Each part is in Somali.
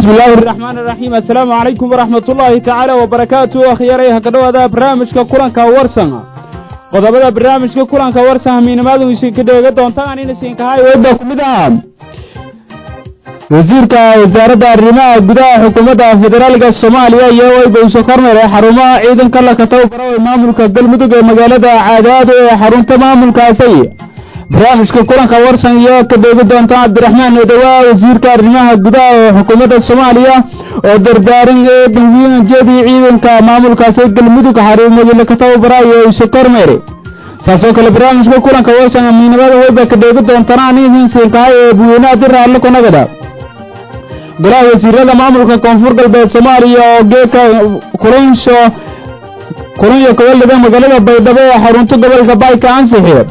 بسم الله الرحمن الرحيم السلام عليكم ورحمة الله تعالى وبركاته أخياري هكذا هذا برنامج كلانك ورسنا قضبنا برنامج كلانك ورسنا من ماذا يشين كده قدون تاني نسين كهاي ويبدأ كمدام وزيرك وزارة الرماء بداية حكومة فدرالك الصومالية يوي بوسكرنا حرماء عيدا كلا كتو براوي ماملك قلمدق مقالة عادات حرم تماملك سيء برنامج كلانك ورسنا يوك بيقدون تان عبد الرحمن ودواء وزيرك الرماء بداية حكومة الصومالية ودردارين بنوين جدي عيدا كماملك سيء قلمدق حرم مقالة كتو براوي وسكرنا ساسوك البرنامج كلانك ورسنا من ماذا ويبدأ بيقدون تاني نسين كهاي بوينا درها لكو نقدا golaha wasiirada maamulka koonfur galbeed Soomaaliya oo geeka kulanyo kawalada magaalada Baydhabo ee xarunta gobolka Bayka ansixiyay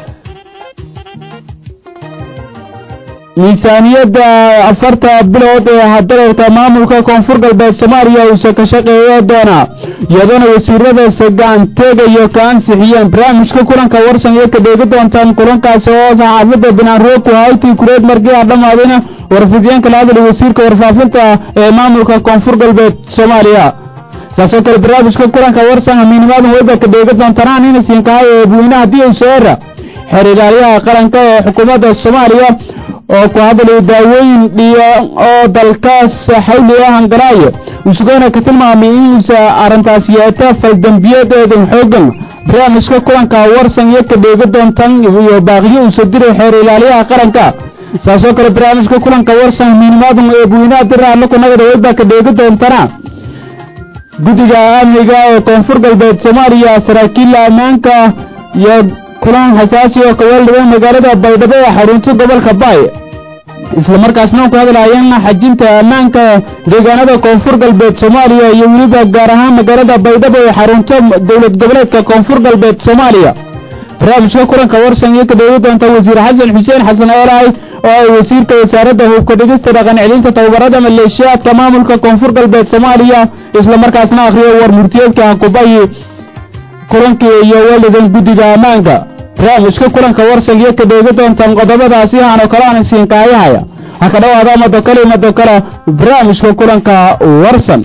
miisaaniyada 4 bilood ee hadarta maamulka koonfur galbeed Soomaaliya oo ka shaqeeya doona iyadoo wasiirada sagaan teegayo ka ansixiyeen barnaamijka kulanka warsan ee ka dheegi doontaan kulankaas oo saacadda binaan ku haytii kureed markii dhamaadayna warfidiyeen kala hadlay wasiirka warfaafinta ee maamulka koonfur galbeed Soomaaliya taasoo kale barnaamijka kulanka warsan miinimada wada ka dheegi doontaan in siin ka ay buunaha diin sheera xiriiryaha qaranka ee xukuumadda Soomaaliya oo ku hadlay daaweyn dhiyo oo dalkaas xawli ah galaayo usgoona ka tilmaamay in arintaas yeeta faldambiyeed xoogan barnaamijka kulanka warsan ee ka dheegi doontaan iyo baaqiyo u soo diray xiriiryaha qaranka saasoo kale barnaamijka kulanka warsan miinimada ee buunaha diraa la ku nagada wada ka dheegi doontaan guddiga amniga ee koonfur galbeed Soomaaliya saraakiil amaanka iyo kulan xasaasi oo kawalada magaalada Baydhabo ee xarunta gobolka Bay isla markaasna ku hadlayeen xajinta amaanka deegaanada koonfur galbeed Soomaaliya iyo weliba gaar ahaan magaalada Baydhabo ee xarunta dawlad goboleedka koonfur galbeed Soomaaliya barnaamijka kulanka warsan ee ka dheegi doonta wasiir Xasan Xuseen Xasan Eelaay oo wasiirka wasaaradda hubka dhigista dhaqan celinta tababarada maleeshiyaadka maamulka koonfur galbeed Soomaaliya isla markaasna akhriyo war murtiyeedka Kubay kulankii iyo walidan guddiga amaanka barnaamijka kulanka warsan ee ka dheegi doontaan qodobadaasi aan kala aansiin kaayahaya haka dhawaada mado kale barnaamijka kulanka warsan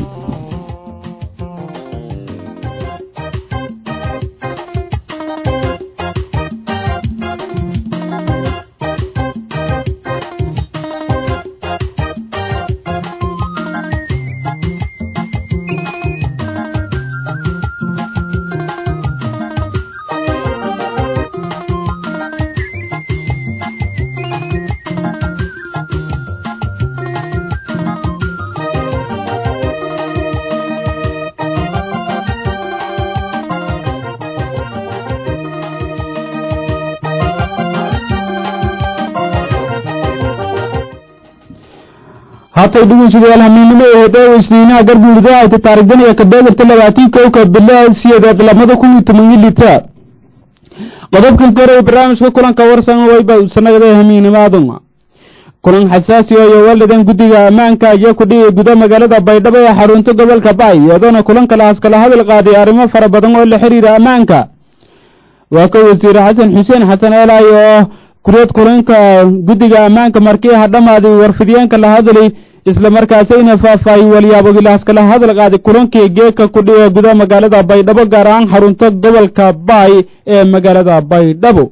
hatta dhugunsida alhamnimo ee dawladweynaha garbuulida ay taariikhdana ka beegarta 21 bilood sideed lamada 2018 qodobkan kore barnaamijka kulanka warsan wayba sanadada haminimaaduma kulan xasaasi oo waladan guddiga amaanka ayaa ku dhigay gudaha magaalada Baydhabo ee xarunta gobolka Bay iyadoo kulanka la askala hadal qaaday arrimo fara badan oo la xiriira amaanka waa ka wasiir Xasan Xuseen Xasan Eelaay oo kureed kulanka guddiga amaanka markii hadhamaaday warfidiyeenka la hadlay isla markaasina faafay waliyaabo gilaas kala hadal qaaday kulankii geeka ku dhigay gudaha magaalada Baydhabo gaar ahaan xarunta gobolka Bay ee magaalada Baydhabo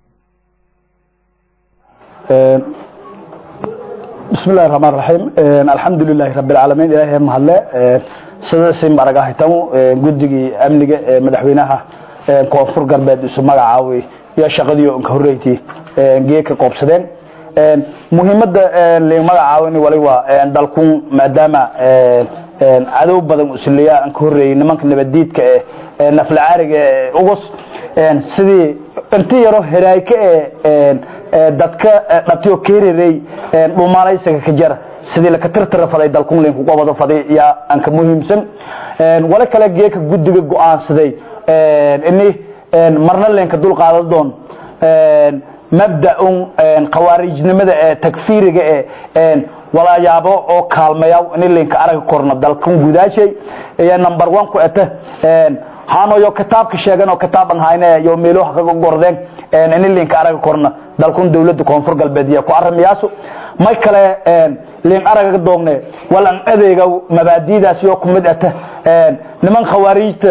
bismillaahir rahmaanir rahiim alxamdulillaahi rabbil caalamiin ilaahay mahadle sidoo maragahay tamu guddigii amniga ee madaxweynaha koonfur galbeed isu magacaaway iyo shaqadii oo ka horeeyay geeka qoobsadeen muhiimada leey magacaawani wali waa dalku maadaama cadow badan usliya aan ka horeeyay nimanka nabadiidka ee nafla caariga ugus sidii intii yaro heraayka dadka dhatiyo keereeray dhuumaalaysiga ka jar sidii la ka tirtira faday dalku leen ku qabado faday ya aan ka muhiimsan wala kala geeka guddiga go'aansaday inay marna leen ka dul qaado doon مبدأ قوارجنمada ee takfiiriga ee wala yaabo oo kaalmeeyo in linka arag korna dalkan gudaashay ee number 1 ku ata haano yo kitaabka sheegan oo kitaaban hayna yo meelo ka gordeen in linka arag korna dalkan dawladda koonfur galbeed ku arimiyaaso may kale leen araga doonne walan adeega mabaadiidaas iyo kumid ah niman khawaarijta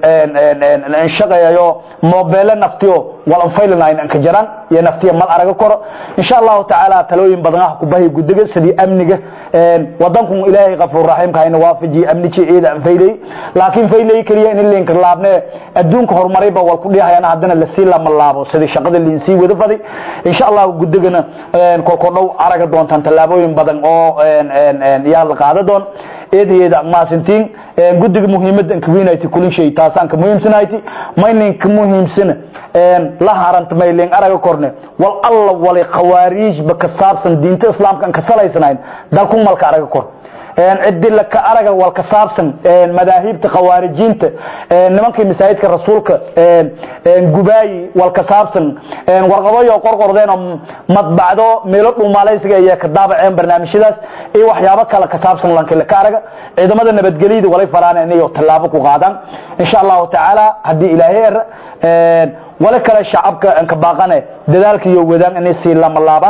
shaqeeyo mobile naftiyo walan faylanayna ka jaran iyo naftiyo mal araga koro insha Allah ta'ala talooyin badan ah ku baahi gudiga sidii amniga wadanku ilaahay qafuur rahiim ka ina waafaji amniga eeda aan faylay laakiin faylay kaliya in leen laabne adduunka horumaray ba wal ku dhiyahayna hadana la sii lama laabo sidii shaqada leen sii wada faday insha Allah gudigana ko dhow araga doontaan talaabooyin badan oo yaa la qaado doon eedeeda ma sintiin gudiga muhiimada ka weynaytii kulli shay taasan ka muhiimsanayti maynin ka muhiimsana la haranta mayleen araga korne wal alla wali khawaarij ba ka saabsan diinta islaamka ka salaysanayn dalku malka araga kor عدل كأرجع والكسابسن مذاهب خوارجين نمك مساعد كرسولك جباي والكسابسن ورقضايا وقرقر ذينا مطبعده ميلوت وماليس جاي كدابع عن برنامج شداس إيه وحيابك على كسابسن لانك كأرجع إذا ما دنا بتجليد ولا فرانة إنه يطلبك وقعدا إن شاء الله تعالى هدي إلهير ولا كلا شعبك أنك باقنا ذلك يوجدان أن يصير لما لابن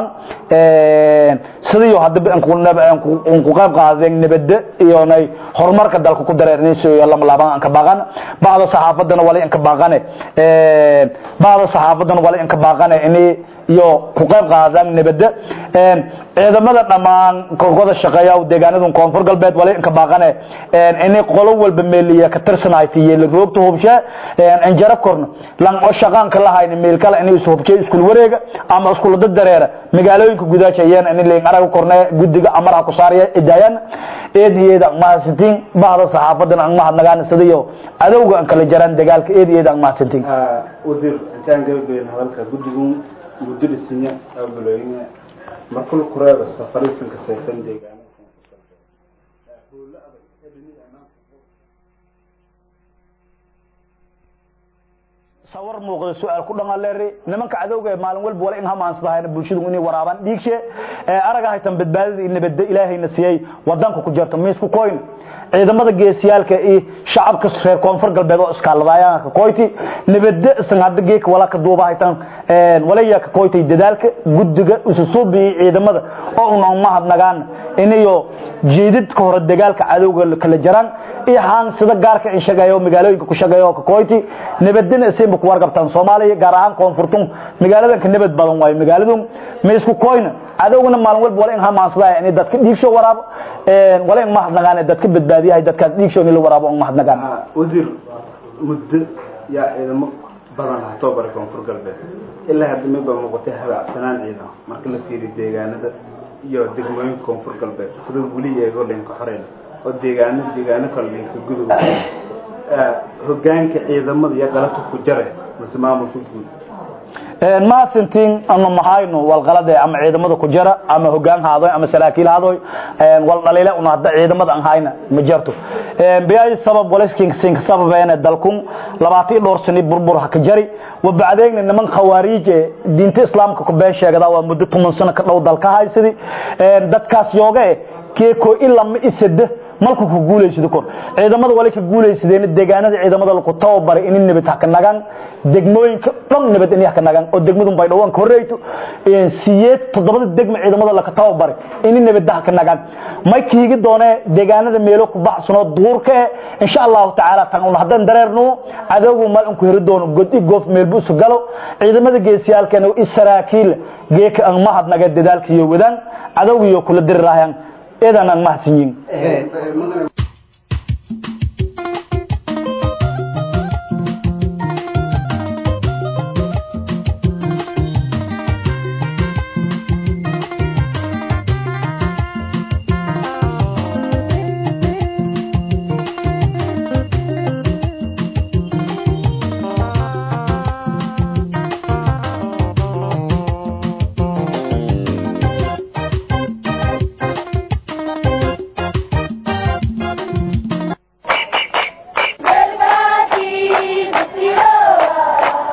سديو هذا أنكو قاب قاعدين نبدأ يعني هرمار كدالك كدر نيسو لما لابن أنك باقنا بعض الصحافة دنا ولا أنك باقنا بعض الصحافة دنا ولا أنك باقنا إني يو قاب قاعدين نبدأ إذا ما دنا ما كقول الشقيا ودجاندهم كونفور قلبت ولا أنك باقنا إني قلوا بالملية كترسنايتي الجروب تهوب شيء إنجرب كورن لان أشقان كلها هاي الميل كلا إني يسوب شيء سكول ورقة أما سكول ضد دريرة مقالوين كجودة شيئا إني اللي نعرف كورنا جد أمرها كسارية إدايان إيه ده ما سنتين بعض الصحافة دنا ما حد نجان سديو أدوق أنك الجيران دجالك إيه ده ما سنتين وزير أنت عندك بين هذا جدهم جد السنة أو بلوين ما كل قرار السفرين سنكسرتين دجان صور موقع السؤال كلنا لري نمك عدوجة مالن والب ولا إنها ما أنصدها إن بوشيد وني ورابان ديكشة أرجع هيتم بدبادي إن بدأ إلهي نسيي ودانك كجرت ميسكو كوين إذا ما تجي سيال كإيه شعب كسر كونفر قلب بدو إسكال ضايع كويتي نبدأ سنعد جيك ولا كدوبة هيتم ولا يك كويتي ددالك جد وسوب إذا ما أو نوم ما نجان إنه يو جديد كهر الدجال كعدوجة كالجران إيه هان صدق جارك إن شجعيو مقالوي كشجعيو كويتي نبدأ نسيب كوار قبطان صومالي جاران كونفرتون مقالدن كنبت بالون واي مقالدون ميسكو كوين عدونا مالول ولا إنها ما أصلها يعني دتك ديكشو وراب ولا إن ما حد نجان دتك بدبادي هاي دتك ديكشو نيلو وراب وما حد نجان وزير مد يا إذا ما بدنا نعتبر كونفر قلبه إلا هذا ما يبغى مقطع هذا سنان أيضا مركل في الدجاجة هذا يا دجاجين كونفر قلبه صدق بولي يقول لين كحرين والدجاجة كلين كجذب هجانك إذا ما يقلته كجرة مسمى مفهوم ما سنتين أما محاينه والغلط أما عيد ماذا كجرة أما هجان هذا أما سلاكيل هذا والليلة ونهض عيد ماذا أنهاينا مجرته بأي سبب ولا سينك سبب بين الدلكم لبعطي لورسني بربر حكجري وبعدين إن من خوارج دين الإسلام كقبان شيء كذا ومدة 8 سنة كلو دلك هاي سدي دكاس يوجا كيكو إلا ما يسد malku ku guuleysado kor ciidamada wali ka guuleysadeen deegaanada ciidamada la ku tababaray in nabad ka nagaan degmooyinka dhan nabad in ka nagaan oo degmadu bay dhawaan koreeyto siyeed todobada degmo ciidamada la ka tababaray in nabad ka nagaan ma kiigi doonee deegaanada meelo ku baxsano duurka insha Allah taala tan hadan dareerno adoogu mal ku hiri doono godi goof meel buu galo ciidamada geesiyalkan oo Israa'iil geeka aan ma had naga dadaalkiyo wadaan adoogu kula dirraayaan إذا أنا ما تنين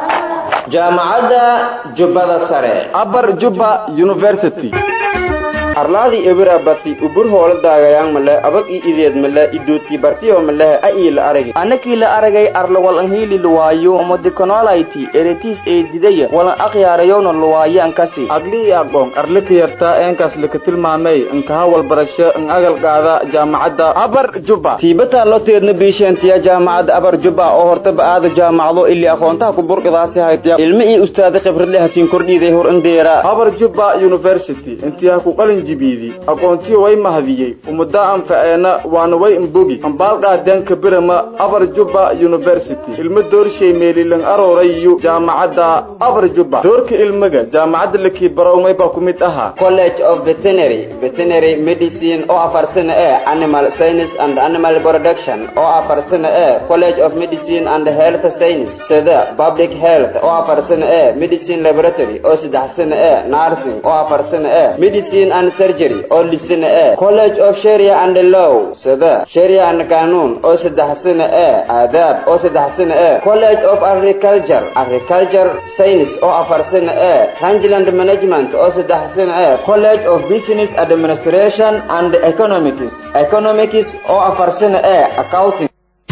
جامعة جبة سري أبر جبة يونيفرسيتي arlaadi ebira bati ubur hoola daagayaan male abag i ideed male idoodkii bartiyo male ay la aragay anakii la aragay arla wal anhiili luwaayo omodikonoolayti eretis ee didaya walan akhyaarayowna luwaayaan kasi agli aqoon arlika yartaa eenkaas laka tilmaamay inkaha walbarasho in agal qaada jaamacadda abar juba tiibata loo teedna biisheentiya jaamacadda abar juba oo hortaba aada jaamacado ilaa aqoontaha ku burqidaasi haytiya ilmi iyo ustaad khibrad leh hasiin kordhiiday hor indeera abar juba university intiyaa ku qalin jibiidi aqoontii way mahdiyay umada anfaceena waana way imbogi ambaal qaadeen kabirama abar juba university ilmo doorshay meelilan aroorayo jaamacadda abar juba doorka ilmiga jaamacadda laki barowmay ba kumid aha College of Veterinary Medicine oo afar sano Animal Science and Animal Production oo afar sano College of Medicine and Health Science sida Public Health oo afar sano Medicine Laboratory oo saddex sano Nursing oo afar sano Medicine and Surgery oo lisana College of Sharia and Law sida Sharia and Qanun oo saddex sano Adab oo saddex sano College of Agriculture Science oo afar sano Rangeland Management oo saddex sano College of Business Administration and Economics oo afar sano Accounting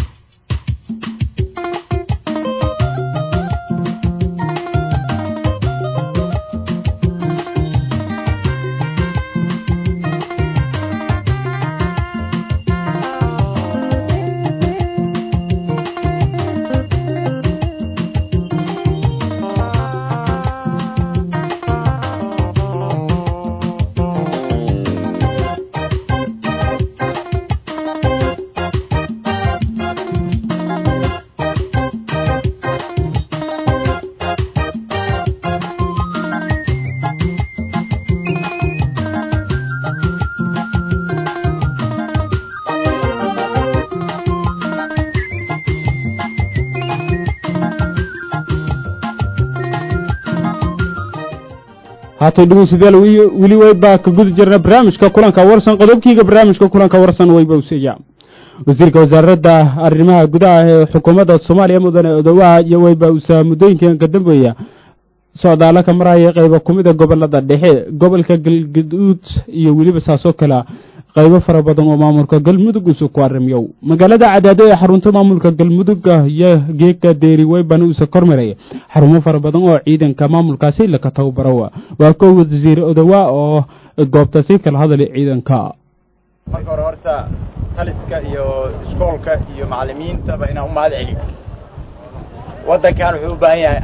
haatay dhageystayaal wili way baa ka guda jirna barnaamijka kulanka warsan qodobkiiga barnaamijka kulanka warsan way bawsiya wasiirka wasaaradda arrimaha gudaha ee xukuumadda Soomaaliya mudane Odawa iyo way baa mudooyinkan ka dambeeya socdaala ka maraya qaybo kumida gobolada dhexe gobolka Galgaduud iyo wiliba saasoo kala qaybo fara badan oo maamulka Galmudug uu ku arimiyo magaalada Cadaado ee xarunta maamulka Galmudug iyo geeka deeri way baan uu kormeeray xarumo fara badan oo ciidanka maamulkaasi la ka tababaro waa koow wasiir Odawa oo goobta si kala hadlay ciidanka marka hore horta taliska iyo iskoolka iyo macallimiinta ba inaan u mahad celiyo wadankan wuxuu u baahan yahay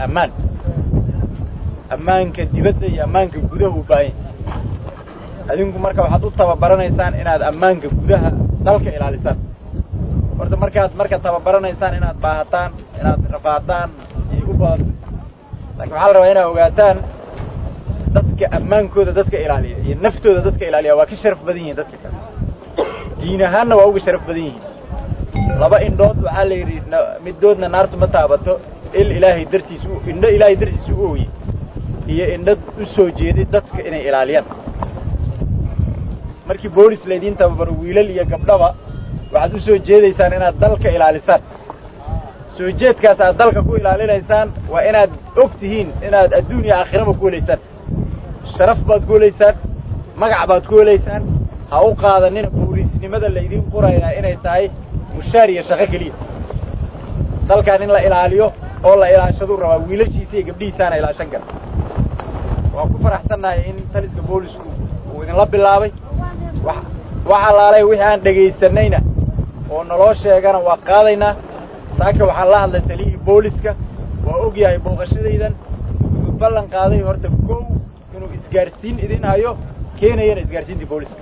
ammaanka dibadda iyo ammaanka gudaha u baahan adinku marka waxaad u tababaranaysaan inaad ammaanka gudaha dalka ilaalisaan horta markaad tababaranaysaan inaad baahataan inaad rafaadaan iyo u badan laakiin waxaa la rabaa inaad ogaataan dadka ammaankooda dadka ilaaliya iyo naftooda dadka ilaaliya waa ka sharaf badan yihiin dadka kale diin ahaanna waa uga sharaf badan yihiin laba indhood waxaa la yidhi middoodna naartu ma taabato ilaahay dartiis u ooyey iyo indhad u soo jeeday dadka inay ilaaliyaan markii boolis laydiin tababaro wiilal iyo gabdhaba waxaad u soo jeedaysaan inaad dalka ilaalisaan soo jeedkaas aad dalka ku ilaalinaysaan waa inaad og tihiin inaad adduun iyo aakhiraba ku helaysaan sharaf baad ku helaysaan magac baad ku helaysaan ha u qaadanina boolisnimada laydiin qorayaa inay tahay mushaar iyo shaqo keliya dalkan in la ilaaliyo oo la ilaashaduu rabaa wiilashiisa iyo gabdhihiisaana ilaashan kara waan ku faraxsannahay in taliska boolisku uu idinla bilaabay wax alaalay wixii aan dhegaysanayna oo naloo sheegana waa qaadaynaa saaka waxaan la hadlay taliyihii booliska waa og yahay booqashadaydan wuxuu ballan qaaday horta kow inuu isgaarsiin idin hayo keenayana isgaarsiintii booliska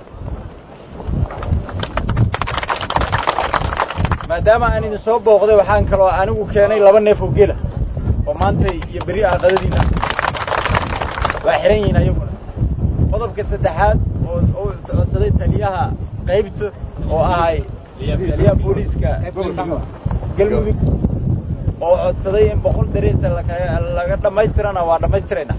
maadaama aan idin soo booqday waxaan kaloo anigu keenay 2 neef oo geela oo maanta iyo beri aaqadadiina waa xiran yihiin ayaguna qodobka saddexaad oo codsaday taliyaha qaybta oo ahay taliyaha booliska galmudug oo codsaday in 100 darees laga dhamaystirana waa dhamaystirayna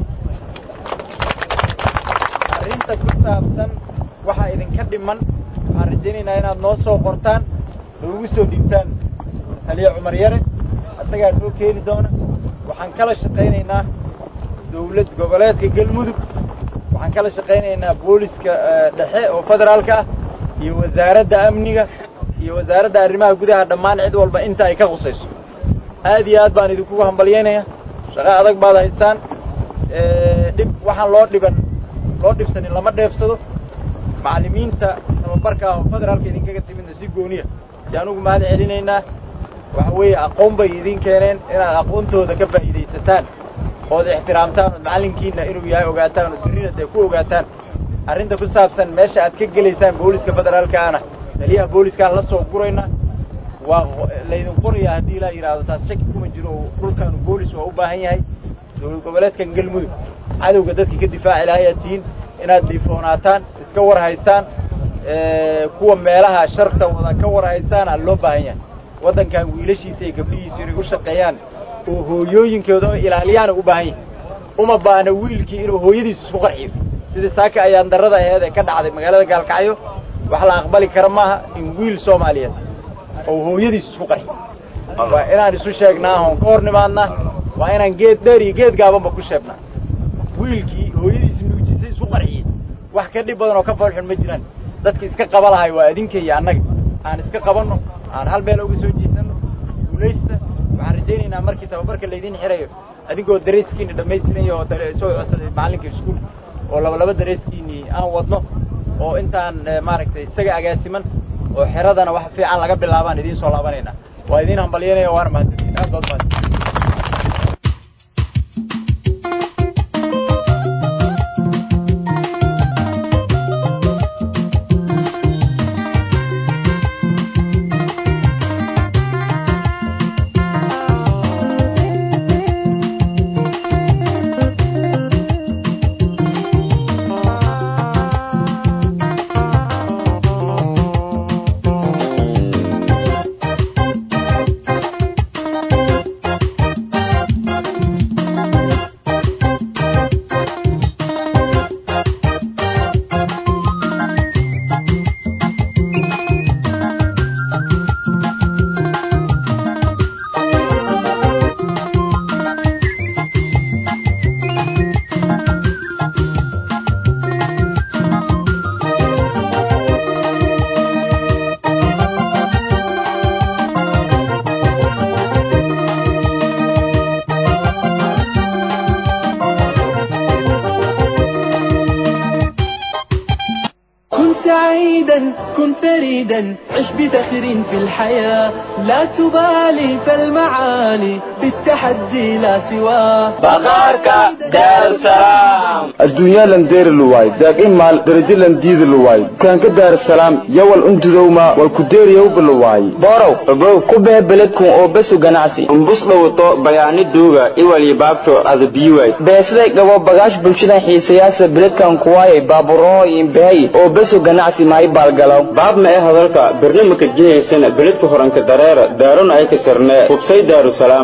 arrinta ku saabsan waxa idinka dhiman waxaan rajaynaynaa inaad noo soo qortaan ugu soo dhigtaan taliya Cumar Yare asagaa noo keeni doona waxaan kala shaqaynaynaa dawlad goboleedka Galmudug waxaan kala shaqaynaynaa booliska dhexe oo federaalka ah iyo wasaaradda amniga iyo wasaaradda arrimaha gudaha dhammaan cid walba inta ay ka khusayso aad iyo aad baan idinkugu hambalyeynaya shaqo adag baad haystaan dhib waxaan loo dhibsanin lama dheefsado macallimiinta tababarka oo federaalka idinkaga timidna si gooniya ayaan ugu mahad celinaynaa waxa weeye aqoon bay idin keeneen inaad aqoontooda ka faa'iidaysataan ood ixtiraamtaan ood macallinkiina inuu yahay ogaataan ood berrina dee ku ogaataan arrinta ku saabsan meesha aad ka gelaysaan booliska federaalkaana taliyaha booliskaan la soo gurayna waa laydin qorayaa haddii ilaa yidhaahdo taas shaki kuma jiro oo dhulkaanu boolis waa u baahan yahay dowlad goboleedkan galmudug cadowga dadka ka difaaci lahayaad tihiin inaad dhiifoonaataan iska war haysaan kuwa meelaha sharta wada ka war haysaan aa loo baahan yahay waddankan wiilashiisa iyo gabdhihiisu inay u shaqeeyaan oo hooyooyinkooda ilaaliyaana u baahan yahay uma baahna wiilkii inuu hooyadiisu isku qarxiyo sidii saaka ayaan darrada aheed ee ka dhacday magaalada gaalkacyo wax la aqbali kara maaha in wiil soomaaliyeed oo hooyadiisu isku qarxiyo waa inaan isu sheegnaa oon ka hor nimaadnaa waa inaan geed dheer iyo geed gaabanba ku sheegnaa wiilkii hooyadiisi nuujisay isku qarxiyey wax ka dhib badan oo ka foolxun ma jiraan dadka iska qaba lahay waa adinka iyo annaga aan iska qabanno aan hal meel uga soo jeesanno guulaysta waxaan rajaynaynaa markii tababarka laydin xirayo adinkoo dareeskiinni dhammaystiraya oo soo codsaday macallinka iskuul oo laba dareeskiinni aan wadno oo intaan maaragtay isaga agaasiman oo xeradana wax fiican laga bilaabaan idiin soo laabanaynaa waa idiin hambalyeynaya waana mahadsantiin aad baad mahadsan كن فريدا عش بفخر في الحياة لا تبالي فالمعالي بالتحدي لا سواه بخارك دار السلام الدنيا لندير الواي داقين مال درجة لنديد الواي كان كدار السلام يوال انتو دوما والكدير يوب الواي بارو أبو كوبه بلدكم أو بسو جناسي انبس لوطو بياني دوغا إيوالي بابتو أذ بيواي بيسلك جواب بغاش بلشنا حي سياسة بلدكم كواي بابروي باي أو بسو جناسي ماي بالجلاو باب ما إيه هذلك برنامج الجيه سنة بلدكم هرانك درارة دارون أي كسرنا وبسي دار السلام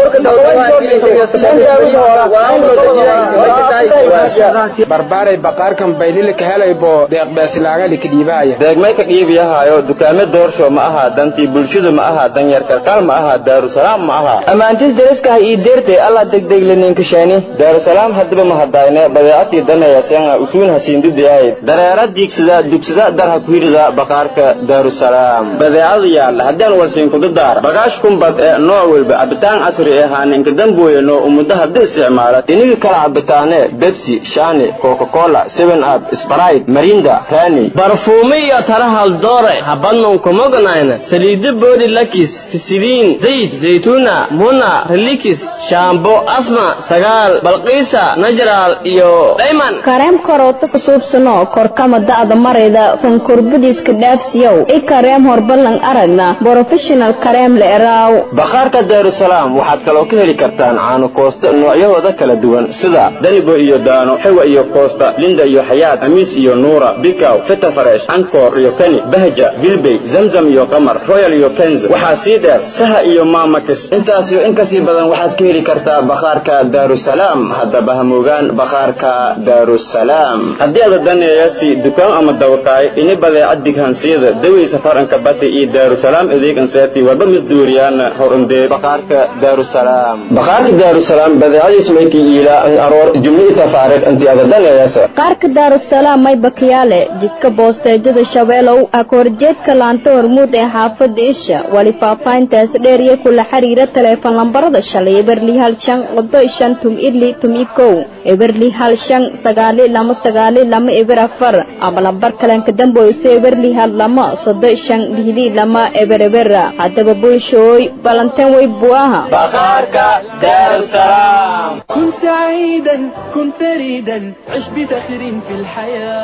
barbaaray baqaarkan baylile ka helaybo deeq baasilaaga likdiibaaya deegmay ka dhiibiyahayo dukaame doorsho ma aha dantii bulshada ma aha danyar kalkaal ma aha daarusalaam ma aha amaantis dariska ii deertay alla degdeg lenin kashaani daarusalaam hadaba ma hadayne badeecadii danaya sanga usuun hasiindidahay dareera diigsada dugsada darha ku yirida baqaarka daarusalaam badeecada yaala hadaan warsiin ku dar bagaash kumbad ee nooc walba abitaan casri ah aaninka damboyno umada hadii isticmaala inii kala abitaane Pepsi Shane Coca-Cola 7up Sprite Mirinda Honey barfuumiya taraha doore habannon komoganayna saliid body lakis fisilin zayd zaytuna muna relikis shaambo asma sagaal balqiisa najral iyo diamond kareem korooto ku suubsano korkama da'da marayda fankurbadiiska dhaafsiyow ee kareem horbalan aragna professional kareem la eraaw baqaarka daarusalaam waxaad kaloo ka heli kartaan caano koosto noocyahooda kala duwan sida danibo iyo daano xewa iyo koosta linda iyo xayaat amis iyo nuura bikaw feta fresh ankor iyo kani bahja vilbey zamzam iyo qamar royal iyo kenz waxaa sii dheer saha iyo maamax intaas iyo in kasii badan waxaad ka heli kartaa baqaarka daarusalaam haddaba hamoogaan baqaarka daarusalaam haddii aad daneeyaasi dukaan ama dawakaay ini badeecad dighansiyada dawey safaranka bati iyo daarusalaam adeegan seeti walba misduuriyaan horundee baqaarka daarusalaam badeecadiis maykii iila aroor jumlihii safaarid intii agadanayasa qaarka daarusalaam may bakiyaale jidka boosteejada shabeelow akoorjeedka laanta hormuud ee xaafada isha wali faafayntaas dheer iyo kula xiriira teleefon lambarada shalay eberli hal shan qodo shan tum idli tum ikow eberli hal shan sagaali lama eber afar ama lambar kalanka damboyse eberli hal lama sodo shan lihdi lama eberebera haddaba bulshooy balanteen way buaha bakhaarka daarusalaam كن سعيدا كن فريدا عش بفخر في الحياة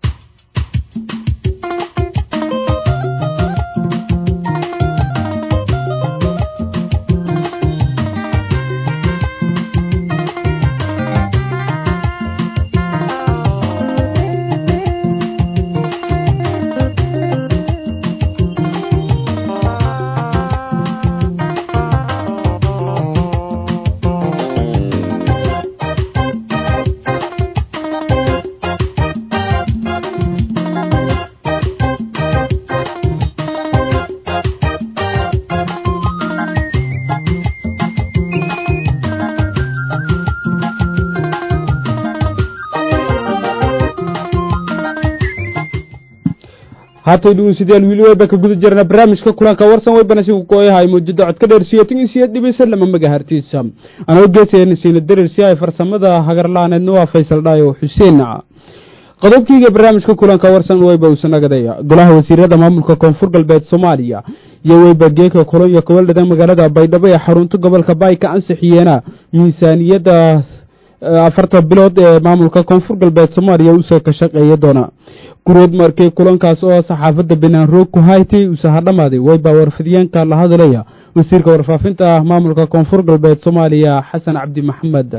haatay dhuusideen wiil weyba ka guda jirna barnaamijka kulanka warsan weybana si ku yahay muujada cod ka dheer siyatin dhibisa lama magahartiisa anoo geeseen siina dareersi ay farsamada hagarlaaneedna waa Faysal Dhaayo Xuseen qodobkiiga barnaamijka kulanka warsan weyba uu sanagadaya golaha wasiirada maamulka koonfur galbeed Soomaaliya iyo weyba geeka kolonyo gobolada magaalada Baydhabo ee xarunta gobolka Baayka ansixiyena miisaaniyada 4 bilood ee maamulka koonfur galbeed Soomaaliya uu soo ka shaqeeyo doona gurood markay kulankaas oo saxaafada binaan roog ku haytay uu saxadhamaaday wayba warfidiyeenka la hadalaya wasiirka warfaafinta maamulka koonfur galbeed Soomaaliya Xasan Cabdi Maxamed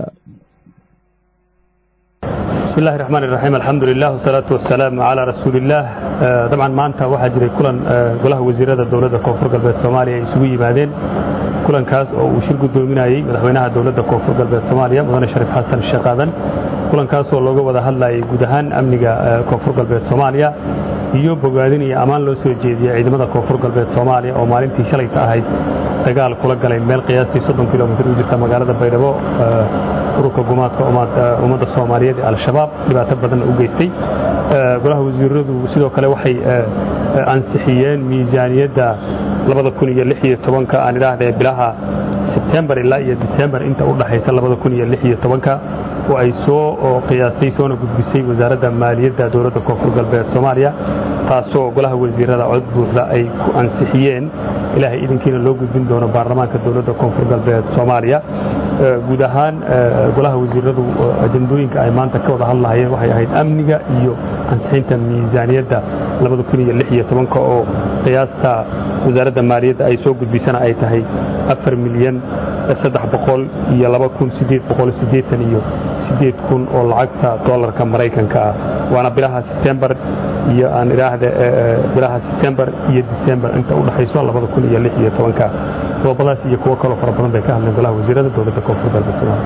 بسم الله الرحمن الرحيم الحمد لله والصلاة والسلام على رسول الله طبعا ما أنت واحد جري كلن قلها وزيرة الدولة كونفور قلب الصومالية يسوي بعدين كلن كاس وشرق الدوميناي مدحوينها الدولة كونفور قلب الصومالية مدن شريف حسن الشقاذن كلن كاس والله وده هلا يجودهان أمنية كونفور قلب الصومالية iyo bogaadin iyo amaan loo soo jeediyay ciidamada koonfur galbeed Soomaaliya oo maalintii shalay ahayd dagaal kula galay meel qiyaastii 30 kiiloomitir u jirta magaalada Baydhabo ururka gumaadka ummadda Soomaaliyeed ee al-shabaab dhibaato badan u geystay golaha wasiiradu sidoo kale waxay ansixiyeen miisaaniyada 2016 aan ilaahay bilaha September ilaa iyo December inta u dhaxaysa 2016 oo ay soo qiyaastay soo gudbisay wasaaradda maaliyadda dawladda koonfur galbeed Soomaaliya taasoo golaha wasiirada cod buuxda ay ku ansixiyeen ilaahay idinkiina loo gudbin doono baarlamaanka dawladda koonfur galbeed Soomaaliya guud ahaan golaha wasiiradu ajandooyinka ay maanta ka wada hadlayeen waxay ahayd amniga iyo ansixinta miisaaniyadda 2016 oo qiyaasta wasaaradda maaliyadda ay soo gudbisana ay tahay 4 milyan 302,880 iyo 8,000 oo lacagta dollarka Mareykanka ah waana bilaha September iyo aan iraahdo bilaha September iyo December inta u dhaxayso 2016 qodobadaas iyo kuwa kale fara badan bay ka hadleen golaha wasiirada dawladda koonfur galbeed Soomaaliya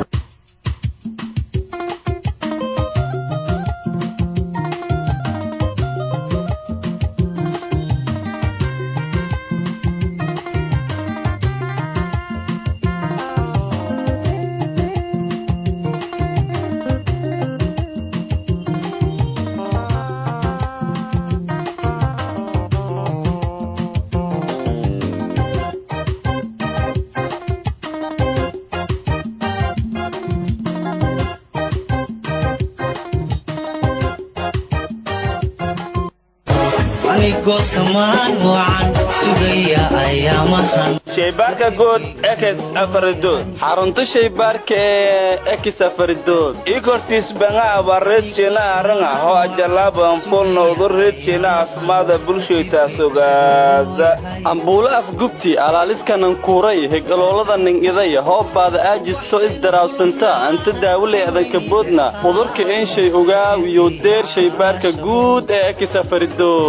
shaybaarka good ekes afaridood xarunta shaybaarka ekes afaridood ikortis banga abareed sheena aranga ho ajalaban polno udureed sheena afmaada bulshooyta sogaada ambuula afgubti alaaliskanan kuuray hegaloolada nin idaya hoobaada aajisto isdaraawsanta anta daawaleedan ka boodna udurka een shay ogaawiyo deer shaybaarka guud ee ekes afaridood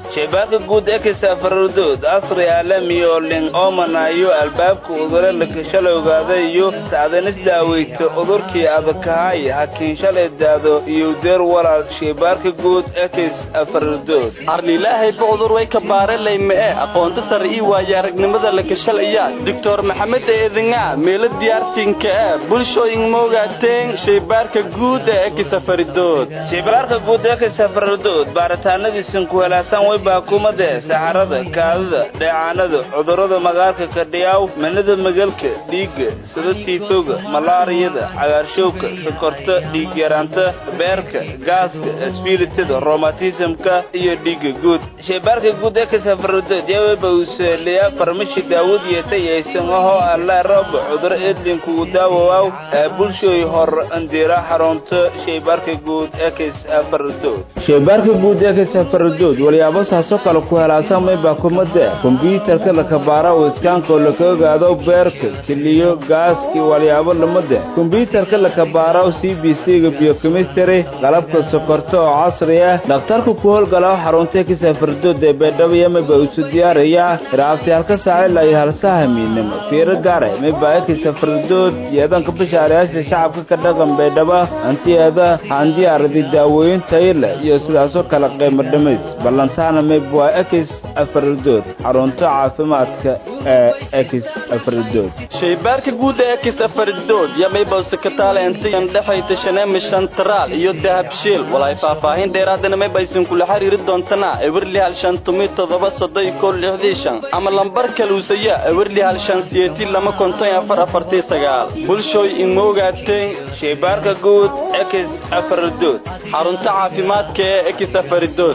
shaybaarka guud ee kasaafardood asri caalami oo lin oomanayo albaabka udure laka shalay ogaaday iyo sacdanis daaweyta udurkii adakahay hakiin shalay daado iyo deer walaal shaybaarka guud ee kasaafardood arlilaahay buudur way ka baarelay mee aqoonta sar ii waaya aragnimada laka shalaya Dr. Maxamed Eedinga meel diyaarsinka bulshooyin moogateen shaybaarka guud ee kasaafardood shaybaarka guud ee kasaafardood baaritaanadiisan ku helaasan way baakumada saxarada kaadida dheecaanada cudurrada maqaarka ka dhiyaaw manada magalka dhiigga sida tiifowga malaariyada cagaarshowka sokorta dhiig yaraanta beerka gaaska asfiilitada rheumatismka iyo dhiigga guud shaybaarka guud ee kasaafardood yaaba uu saaleeyaa farmashi daawad yeetay aysan aho alla rab cudur edlinku daawaw bulshooy hor andira xarunta shaybaarka guud ee kasaafardood shaybaarka guud ee kasaafardood waliyaabo saaso kala ku helaasan may baakumada kombiyuutarka la kabaara oo iskaanka la ka ogaado beerka kiliyo gaaski waliyaabo lamada kombiyuutarka la kabaara oo CBC-ga biochemistry qalabka sokorta oo casri ah dhakhtarku ku howlgala xarunta kasaafardood ee beedhabo ma baa u diyaaraya raafti halka saaci la hal sahamiinimo fiiro gaar ah ma baa kasaafardood yeedan ka bishaarayaasha shacabka ka dhaqan beedhabo antiyada handiyaradi daawooyin tayla iyo sidaasoo kala qiimo dhimis ballantaana may baa kasaafardood xarunta caafimaadka ee kasaafardood shaybaarka guud ee kasaafardood yamay baa sekataale intaan dhaxayta shaneem shantraal iyo dahabshiil walay faahfaahin dheeraadana may baysan kula xiriiri doontana ewerli hal 576 ama lambar kaluusaya ewerli hal 57449 bulshooy in moogateen shaybaarka guud ee kasaafardood xarunta caafimaadka ee kasaafardood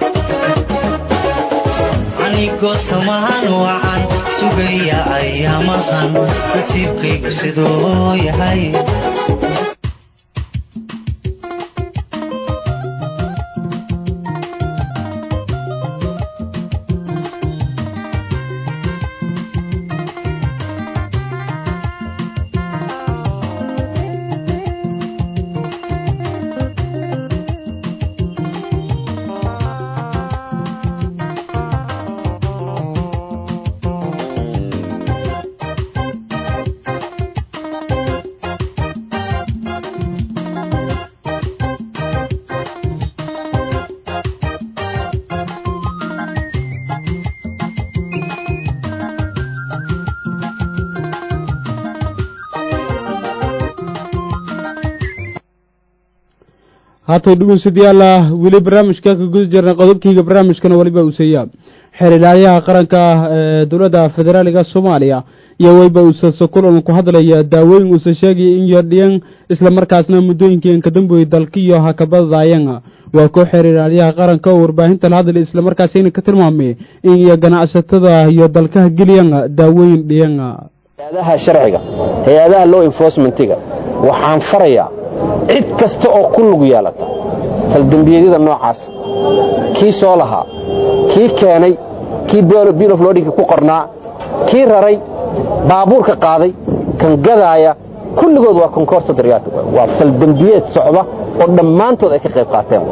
anigo samahan wacan sugaya ayaamahan nasiibkaygu sidoo yahay haatay dhugunsidayaala weli barnaamijka ka guda jirnay qodobkayga barnaamijkana waliba uuseeya xeelilaalyaha qaranka ee dowladda federaaliga Soomaaliya iyo wayba uusa kulan ku hadlaya daawooyin uusa sheegay in yardhiyan isla markaasna muddooyinkii ka dambeeyay dalkiyo hakabadaayeen waa ko xeelilaalyaha qaranka oo warbaahinta la hadlay isla markaasina ka tilmaamay in ganacsatada iyo dalka geliyan daawooyin dhiyan hay'adaha sharciga hay'adaha law enforcement-ga waxaan farayaa cid kasta oo ku lug yeelata faldambiyada noocaas kii soo lahaa kii keenay kii bill of loading ku qornaa kii raray baabuurka qaaday kan gadaaya kulligood waa konkorsa dariyaad waa faldambiyad socda oo dhammaantood ay ka qayb qaateen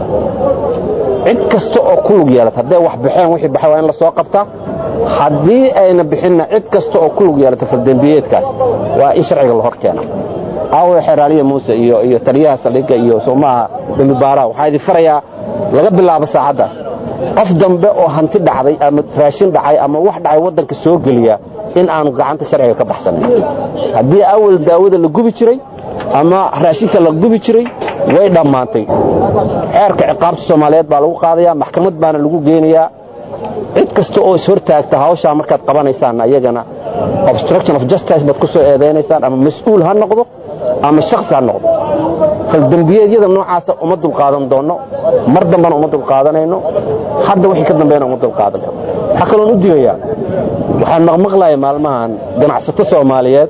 cid kasta oo ku lug yeelata haday wax bixeen wixii baxay waa in la soo qabtaa haddii ayna bixinna cid kasta oo ku lug yeelata faldambiyadkaas waa in sharciga la hor keeno aaway xeraaliya Muuse iyo taliyaha saldhigga iyo Soomaha dambibaara waxa ay farayaa laga bilaabo saacadaas qof dambe oo hanti dhacday ama raashin dhacay ama wax dhacay wadanka soo galiya in aanu gacanta sharciga ka baxsanin haddii awal daawada la gubi jiray ama raashinka la gubi jiray way dhamaantay xeerka ciqaabta Soomaaliyeed baa lagu qaadayaa maxkamad baana lagu geenayaa cid kasta oo is hortaagta hawsha markaad qabanaysaan ayagana obstruction of justice bad ku soo eedeynaysan ama mas'uul ha noqdo ama shakhsi ha noqdo faldambiyada noocaas uma dul qaadan doono mar dambana uma dul qaadanayno hadda wixii ka dambeeyna uma dul qaadan karo waxa kale oo u digayaa waxaan maqlayaa maalmahan ganacsato Soomaaliyeed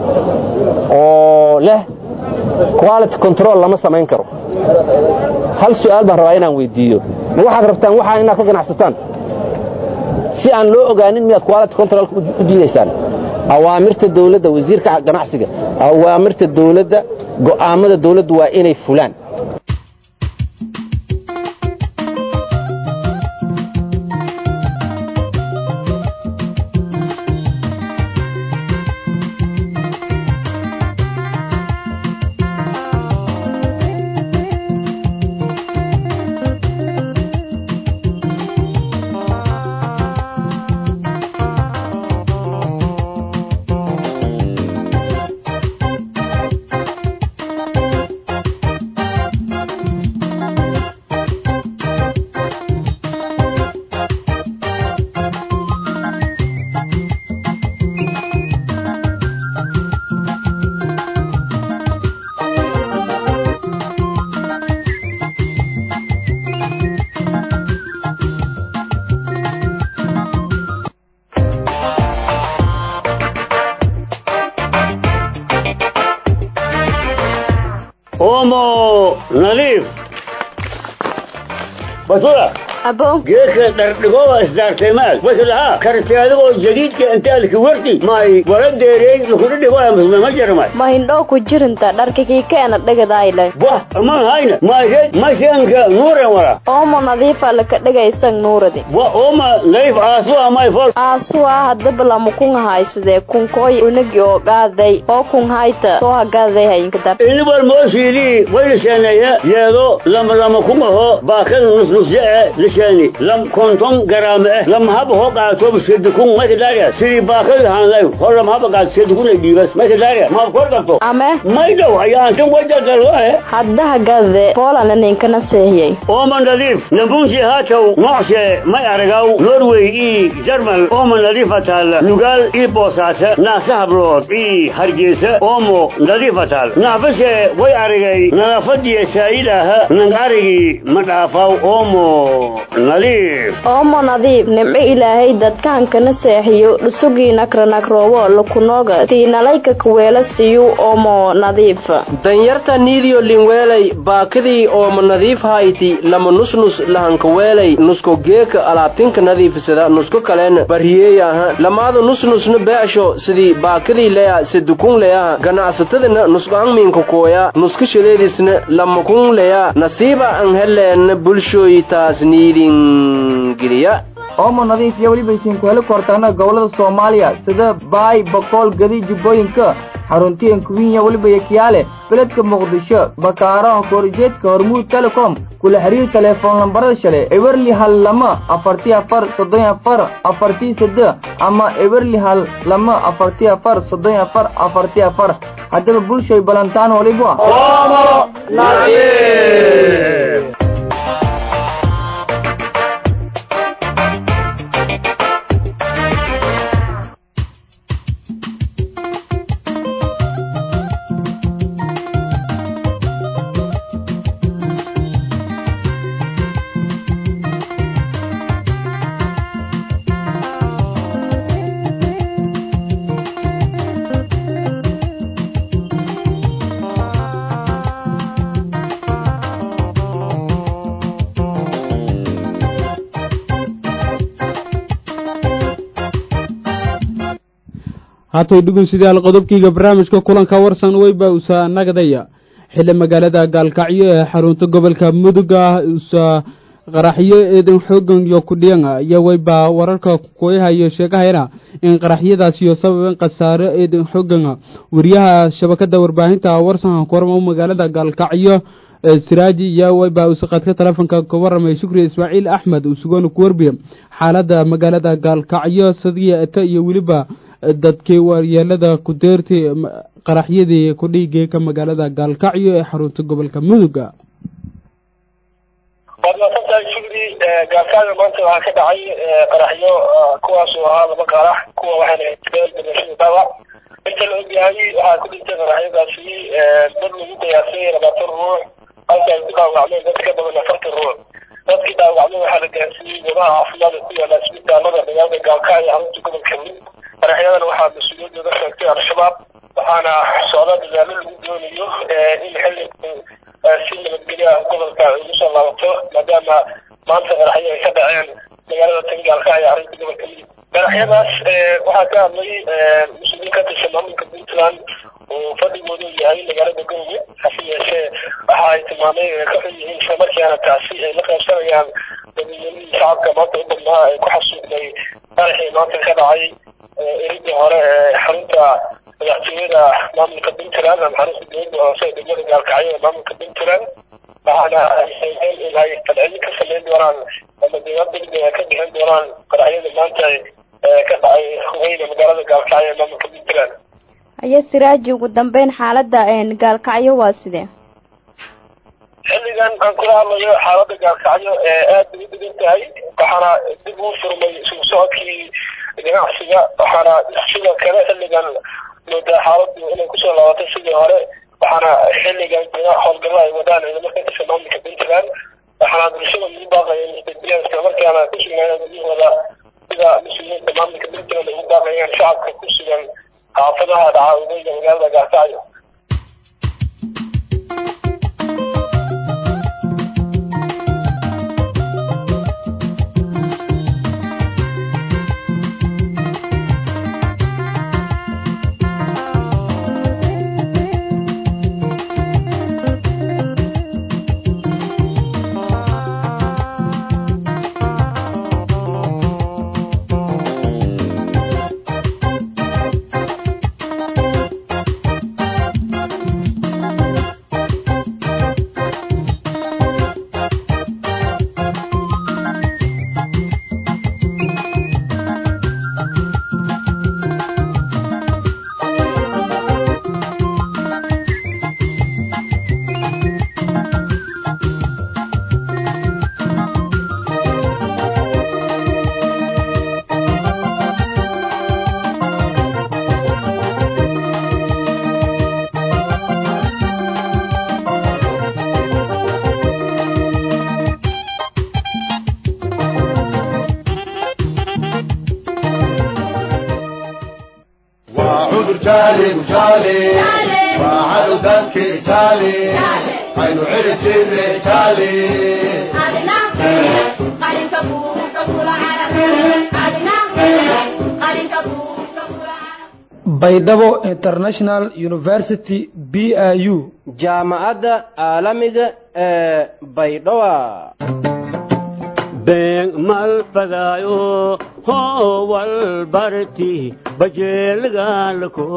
oo leh quality control lama sameyn karo hal su'aal baan rabaa inaan weydiiyo ma waxaad rabtaan waxa inaad ka ganacsataan si aan loo ogaanin miyaad quality control u diidaysaan awaamirta dawladda wasiirka ganacsiga awaamirta dawladda go'aamada dawladdu waa inay fulaan بطولة أبو جيك درقوا استارتمال وصلها كرتيادو جديد كأنت الكورتي ماي ولد ديري لكل دقوا ما جرمات ما هندو كجرنتا داركي كأنا دقدايله واه ما هاينا ما جد ما شانك نور ولا أوما نظيفة لك دقايسان نور دي وأوما نظيف أسوا ما يفول أسوا هدبلا مكون هاي سده كون كوي ونجيو قاضي أو كون هايتا توها قاضي هاي كتاب إني بالموسيلي ويلسانيا يادو لما كون هو باكل نص لشاني لم كنتم جرامه لم هبه قاعدوا بسدكم ما تداري سري باكل هانلاي هو لم هبه قاعد سدكم دي بس ما تداري ما بقولكم أما ما يدو يا أنتم وجه دلوه حدها قاضي فولا نينكنا سهيي أومن نظيف نبونسي هاتو نعشة ما يعرقوا نروي جرمل أومن نظيفة تال نقال بوساسة ناسها بلود هرجيسة أومو نظيفة تال نافسة ويعرقي نافدي سائلها نعرقي مدافع أومو نظيف أومو نظيف نمع إلهي دادكان كان سيحيو لسوغي نكرو لكنوغا تينا لايكا كويلا سيو أومو نظيف دانيارتا نيديو لينويلي باكدي أومو نظيف هايتي لما نسنس لهان كويلي نسكو جيك ألابتينك نظيف سدا نسكو كالين برهييا لما هذا نسنس نبعشو سدي باكدي ليا سدكون ليا غانا ستدنا نسكو عمين كوكويا نسكو شليدسن لما كون ليا نصيبا أنهلين بلشوي تاسنيدين جريا أومو نظيف يولي بيسين كوهلو كورتانا قولة الصوماليا سدا باي بقول قدي جبوينك حرونتين كوينيا ولي بيكيالي بلدك مقدشة بكارا كورجيتك هرمود تلكم كل حرير تليفون نمبر شلي ايورلي هال لما افرتي افر صدين افر افرتي سد اما ايورلي هال لما افرتي افر صدين افر افرتي افر هذا بولشوي بلانتان ولي بوا أومو نظيف haatay dhegeystayaal qodobkiiga barnaamijka kulanka warsan wayba usa nagadaya xilli magaalada gaalkacyo ee xarunta gobolka mudug usa qaraxyo eedan xoogan iyo ku dhiyan ayaa wayba wararka kooyahayo sheegahayna in qaraxyadaas iyo sababan qasaare eedan xoogan wariyaha shabakada warbaahinta warsan kormo magaalada gaalkacyo siraaji iyo wayba usa qadka telefoonka ka waramay Shukri Ismaaciil Axmed usugoon ku warbiyo xaaladda magaalada gaalkacyo sadiya eta iyo waliba dadkii waryeelada ku deertay qaraxyadii ku dhigay ka magaalada gaalkacyo ee xarunta gobolka mudug gaalkacyo maanta waxaa ka dhacay qaraxyo kuwaas oo ahaa laba qarax kuwa waxaana isbeel dhimashada dhaawac inta la ogyahay waxaa ku dhintay qaraxyadaasi dad lagu qiyaasay 20 ruux halka ay ku dhaawacmeen dad ka badan 40 ruux dadkii dhaawacmay waxaa la gaarsiiyey goobaha caafimaadka ku yaala isbitaalada magaalada gaalkacyo xarunta gobolka mudug qaraxyadan waxaa mas-uuliyadooda sheegtay al-shabaab waxaana socda dadaalo lagu doonayo in xilli si nabadgelyo ah gobolka ugu soo laabato maadaama maanta qaraxyo ay ka dhaceen magaalada tangaalkacyo xarunta gobolka mudug qaraxyadaas waxaa ka hadlay mas-uuliyiin ka tirsan maamulka puntland oo fadhigoodu yahay magaalada galmudug hase yeeshee waxa ay tilmaameen inay ka xun yihiin islamarkaana taasi ay la qaybsanayaan dadweynihii shacabka maanta u badnaa ay ku xasuuqday qaraxii maanta ka dhacay eridii hore ee xarunta madaxtooyada maamulka puntland ama xarunta dowladda hoose ee degmada gaalkacyo ee maamulka puntland waxaana ay sheegeen in ay falcelin ka sameyn doonaan ama dowlad degdeg ay ka bixin doonaan qaraxyada maanta ka dhacay hubeyda magaalada gaalkacyo ee maamulka puntland ayaa siraaji ugu dambeyn xaaladda gaalkacyo waa sidee xilligan aan kula hadlayo xaaladda gaalkacyo aad bay u degan tahay waxaana dib uu furmay isugu socodkii ganacsiga waxaana sidoo kale xilligan moodaa xaaladdu inay kusoo laabatay sidii hore waxaana xilligan jira howlgallo ay wadaan ciidamo ka tirsan maamulka puntland waxaana bulshada ugu baaqaya isbeddelaan islamarkaana ku sugnaanaan guryahooda sida mas-uuliyiinta maamulka puntland ay ugu baaqayaan shacabka ku sugan xaafadaha dhaca waqooyiga magaalada gaalkacyo جالي وجالي وعلو دمك جالي عينو عرتي جالي علينا قالين كبور كبور عرب علينا قالين كبور كبور عرب baydhabo international university BIU jaamacadda caalamiga ee baydhabo been mal fadaayo howal barti bajeelgaalko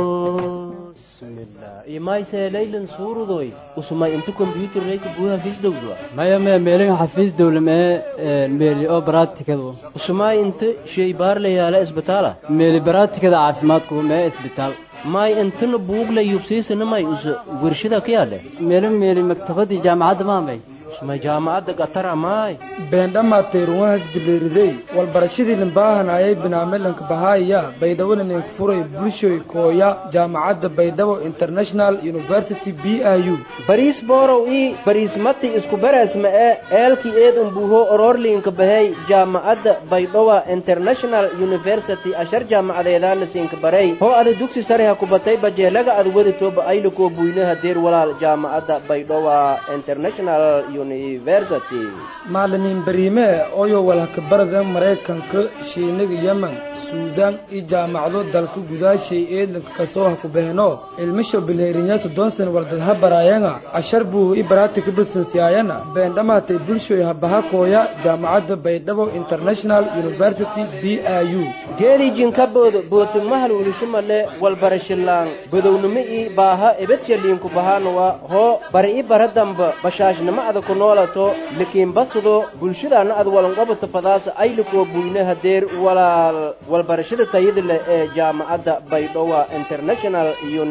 bismillah imayse leylan suurudoy usma inta computer reyka buuha fiis dowdwa maya meelin xafiis dowlame meeli oo baraatikadu usma inta shay baar la yaala isbitaala meeli baraatikada caafimaadku mee isbitaal may intana buug la yubsiisana may us warshada ka yaale meeli maktabadii jaamacadda maamay ma jaamacadda qatara may beendhama teeruwaas biliridey wal barashadii limbahan ayay binaamelanka bahaya baydhabo nin furay bulshoy kooya jaamacadda baydhabo international university BIU baris borow baris mati isku bareesma eelki eedan buuho ororlinka bahay jaamacadda baydhabo international university ashar jaamacadeedaan siinka baray ho ada dugsi sare ha ku batay bajeelaga ad wadi tooba ayluko buynaha deer walaal jaamacadda baydhabo international university maalimin bariime ooyo walka barada Mareykanka Shiinaga Yemen Suudaan iyo jaamacado dalka gudaashay ee ka soo ku beeno ilmisho bileerinya sodonsan waldad habaraayana ashar buu ibraatika bisansiyaayana beendhamaatay bulshoy habaha kooya jaamacadda baydhabo international university BIU geeri jinka bootu mahal ulishumale wal barashilaan badownimo ii baaha ebedshaliin ku bahaanwa ho bari baradamba bashaashnimo adag ku noolato lakiin basdo bulshadaana ad walan qabta fadaas ay lako buynaha deer wal barashada tayada ee jaamacadda baydhabo international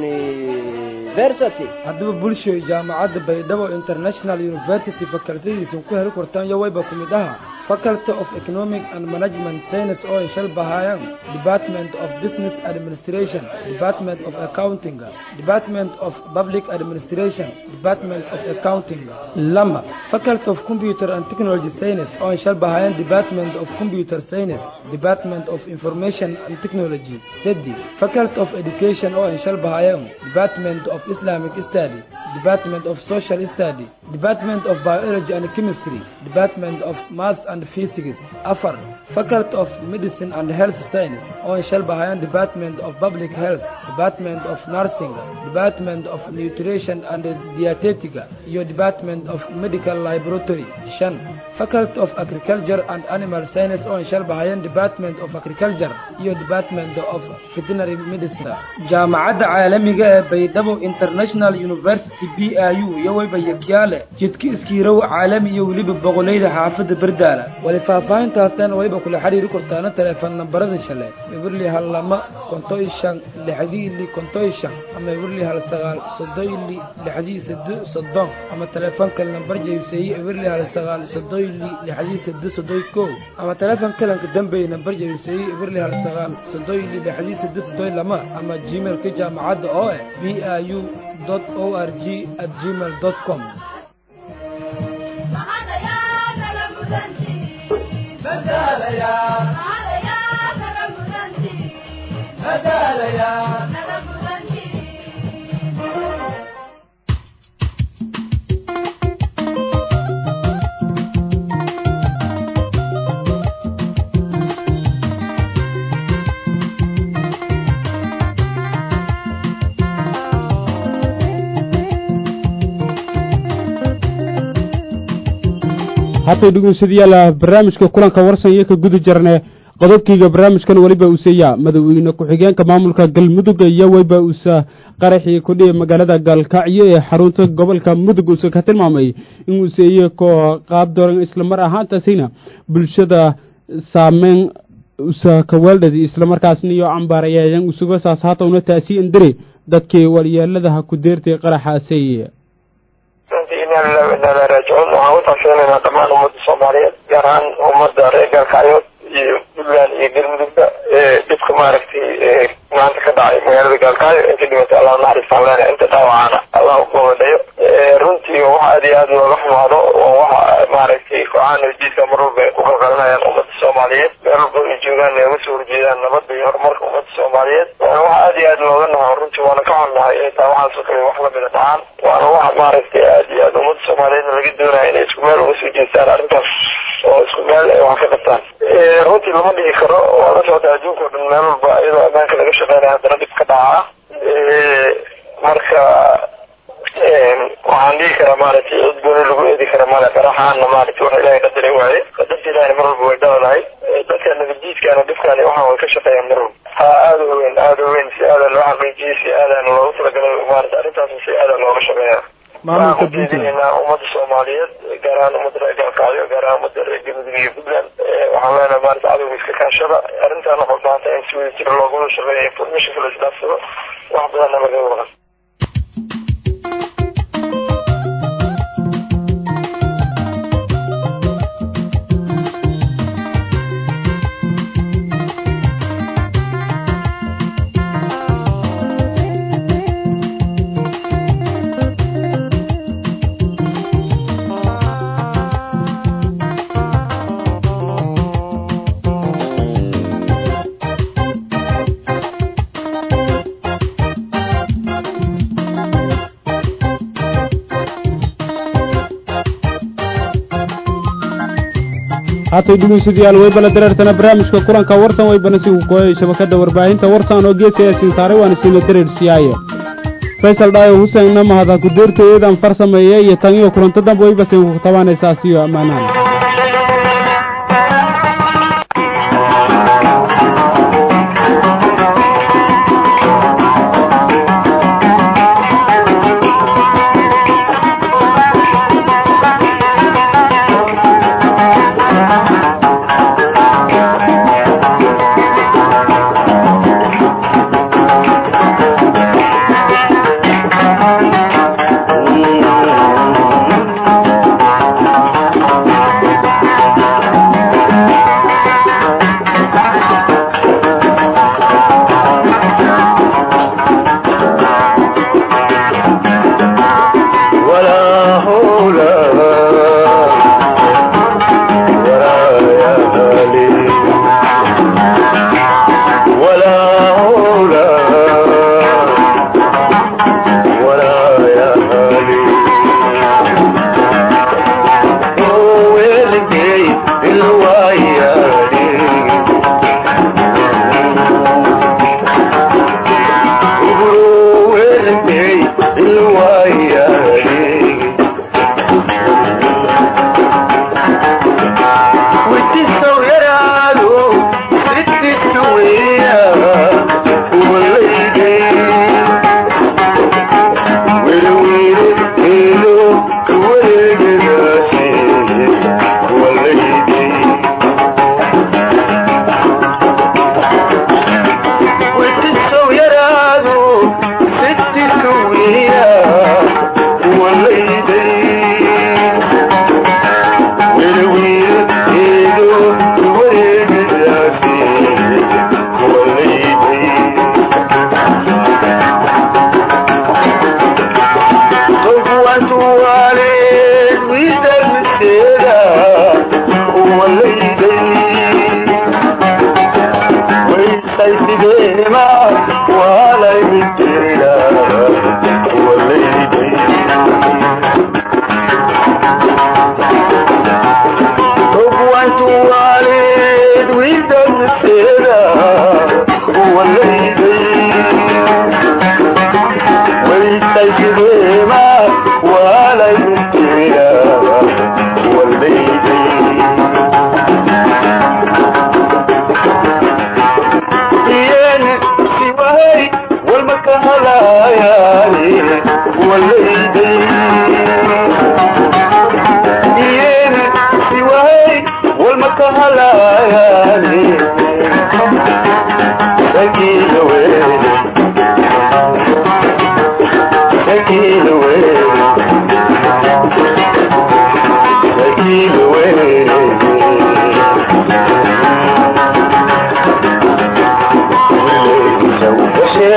university hadaba bulshoy jaamacadda baydhabo international university fakultadiisa ku heli kartaan yawayba kumidaha Faculty of Economic and Management Science oo shal bahayaan Department of Business Administration Department of Accounting Department of Public Administration Department of Accounting lama Faculty of Computer and Technology Science oo shal bahayaan Department of Computer Science Department of Information and Technology sedi Faculty of Education oo shal bahayaan Department of Islamic Study Department of Social Study Department of Biology and Chemistry Department of Maths and Physics afar Faculty of Medicine and Health Science oo shal bahayaan Department of Public Health Department of Nursing Department of Nutrition and Dietetic iyo Department of Medical Laboratory shan Faculty of Agriculture and Animal Science oo shal bahayaan Department of Agriculture iyo Department of Veterinary Medicine jaamacadda caalamiga ee baydhabo international university BIU iyo wayba yakyale jidka iskiirow caalami iyo waliba boqolayda xaafada bardaala wali faafahintaastan wayba kula xiriir kortaana telefoon nambarada shale ibrli hal lama kontoyshan lixdii kontoyshan ama ibrli hal sagaal sodoyli lixdii soddon ama telefoon kale nambar jeysay ibrli hal sagaal sodoyli lixdii sodoyko ama telefoon kale ka dambeeyay nambar jeysay ibrli hal sagaal sodoyli lixdii sodoy lama ama gmail ka jaamacadda oo biu.org@gmail.com haddii dhegeystayaal barnaamijka kulanka warsan iyo ka gudu jirnay qodobkiiga barnaamijkan waliba uu seeyaa madaxweyne ku-xigeenka maamulka galmudug iyo wayba uu qaraxii ku dhigay magaalada Gaalkacyo ee xarunta gobolka Mudug uu ka tilmaamay in uu seeyo qaab dooran isla mar ahaantaasina bulshada saameyn ka waalidii isla markaasna iyo cambaarayeen usuga saasaato una taasiin diri dadkii walyeelada ku deertay qaraxaasay إننا راجعون وعاوتنا طبعا أمد الصومالية جران أمد رجال كايو يبلان يقدر مدة بيتك ماركتي ما أنت كداعي من رجال كايو أنت دمت الله نعرف فلان أنت تواعنا الله أقوم ديو رنتي وهذه iyo aad looga xumaado oo waxa maaragtay kooxaha nabadiidka mar walba ay ku qalqalinayaan ummadda soomaaliyeed meel walba ay joogaan ay uga soo horjeedaan nabadda iyo horumarka ummadda soomaaliyeed waana waxa aad iyo aad looga naho runtii waana ka xunnahay inay taa waxaas oo kale wax lamida dhacaan waana waxa maaragtay aad iyo aad ummadda soomaaliyeedna laga doonaya inay isku meel uga soo jeestaan arrintaas oo isku meel ay wax ka qabtaan runtii lama dhihi karo waa la socota adduunka o dhan meel walba iyadoo ammaanka laga shaqeynaya haddana dhib ka dhaca marka waxaan dhihi karaa maaragtay cid gooni lagu eedi kara male qaraxaana maaragtay waxa ilaahay qadaray waaye qadarta ilahayna mar walba way dhawanahay dadka nabadjiidkaana dhibkaani waxaan way ka shaqeeyaan mar walba ha aada u weyn si aada loo xaqiijiyey si aadaan loogu talagalay maarata arrintaas si aada looga shaqeeya waxaan ku jeedinaynaa ummadda soomaaliyeed gaar ahaan ummadda reer galkacyo gaar ahaan ummadda reer galmudug iyo puntland waxaan leenahay maarata cadowga iska kaashada arrintaana waxay baahantay in si wada jira loogula shaqeeyo informationka la isdhaafsado wax badanna laga waqan haatay dhegeystayaal way bala dareertana barnaamijka kulanka warsan way banasi ku kooyay shabakada warbaahinta warsan oo geesiyaasiin saaray waan isla dareersiyaay Faisal Dhaayo Hussein mahada ku deerteedan farsameeyay iyo tan iyo kulanto dambe way basay ku tabanaysaa siyo amaanaan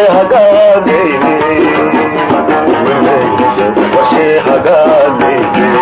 Hagani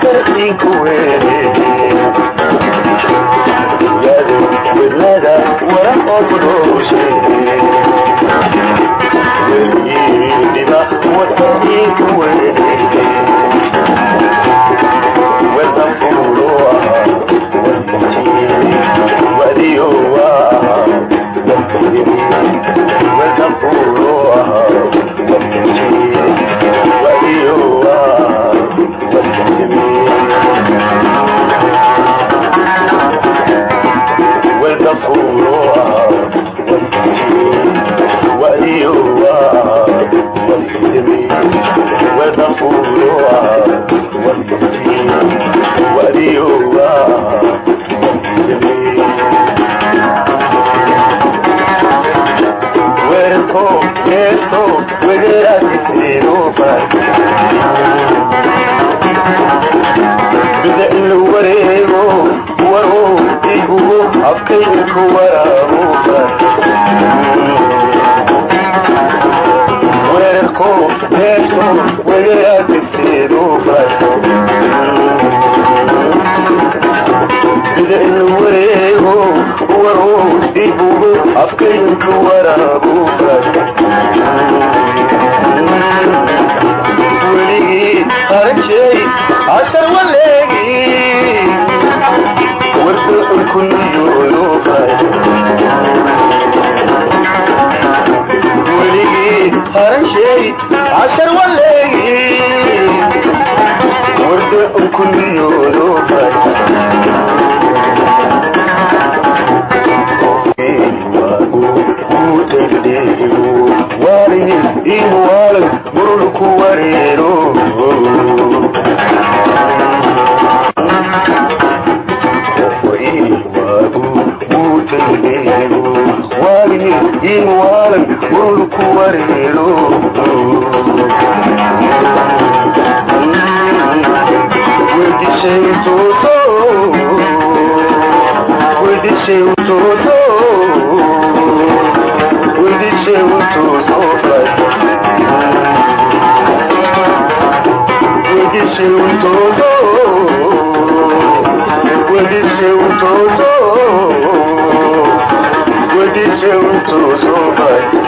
What